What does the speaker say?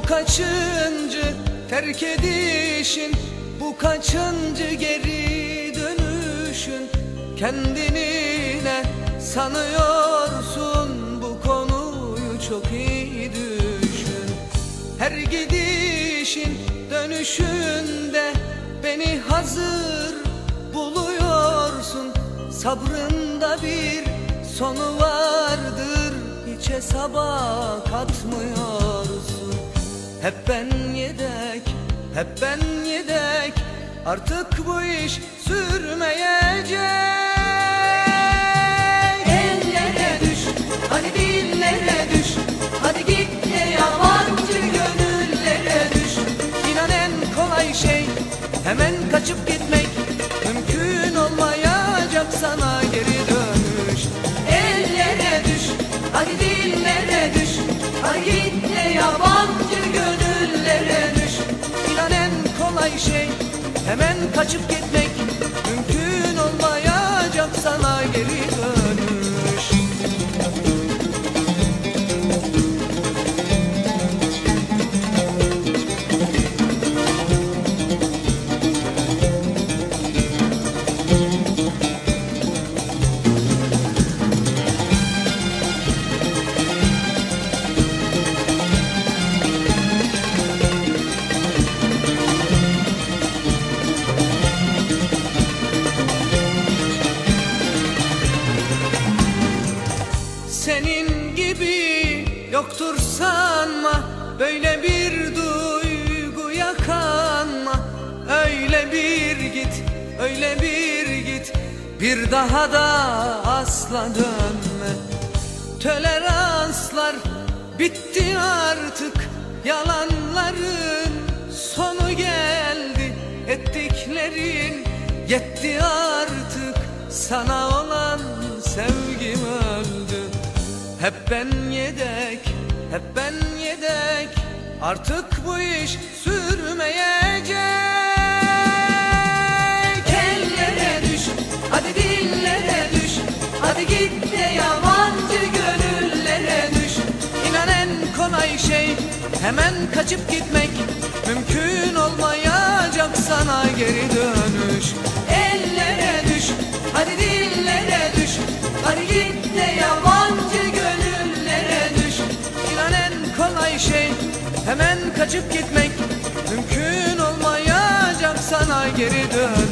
kaçıncı terk edişin, bu kaçıncı geri dönüşün? Kendini ne sanıyorsun, bu konuyu çok iyi düşün. Her gidişin dönüşünde beni hazır buluyorsun. Sabrında bir sonu vardır, hiç hesaba katmıyorsun. Hep ben yedek, hep ben yedek, artık bu iş sürmeyecek. Ellere düş, hadi dillere düş, hadi git de yabancı gönüllere düş. İnan en kolay şey hemen kaçıp gitmek, mümkün olmayacak sana geri dönüş. Ellere düş, hadi dillere düş, hadi git de yabancı gönüllere düş. İnan en kolay şey hemen kaçıp gitmek, mümkün olmayacak sana geri dönüş. Senin gibi yoktur sanma, böyle bir duyguya kanma. Öyle bir git, öyle bir git, bir daha da asla dönme. Toleranslar bitti artık, yalanların sonu geldi. Ettiklerin yetti artık, sana olan sevgim öldü. Hep ben yedek, hep ben yedek, artık bu iş sürmeyecek. Ellere düş, hadi dillere düş, hadi git de yabancı gönüllere düş. İnan en kolay şey hemen kaçıp gitmek, mümkün olmayacak sana geri dönüş. Ellere düş, hadi dillere düş, hadi git de yabancı gönüllere düş. İnan en kolay şey hemen kaçıp gitmek, mümkün olmayacak sana geri dönüş.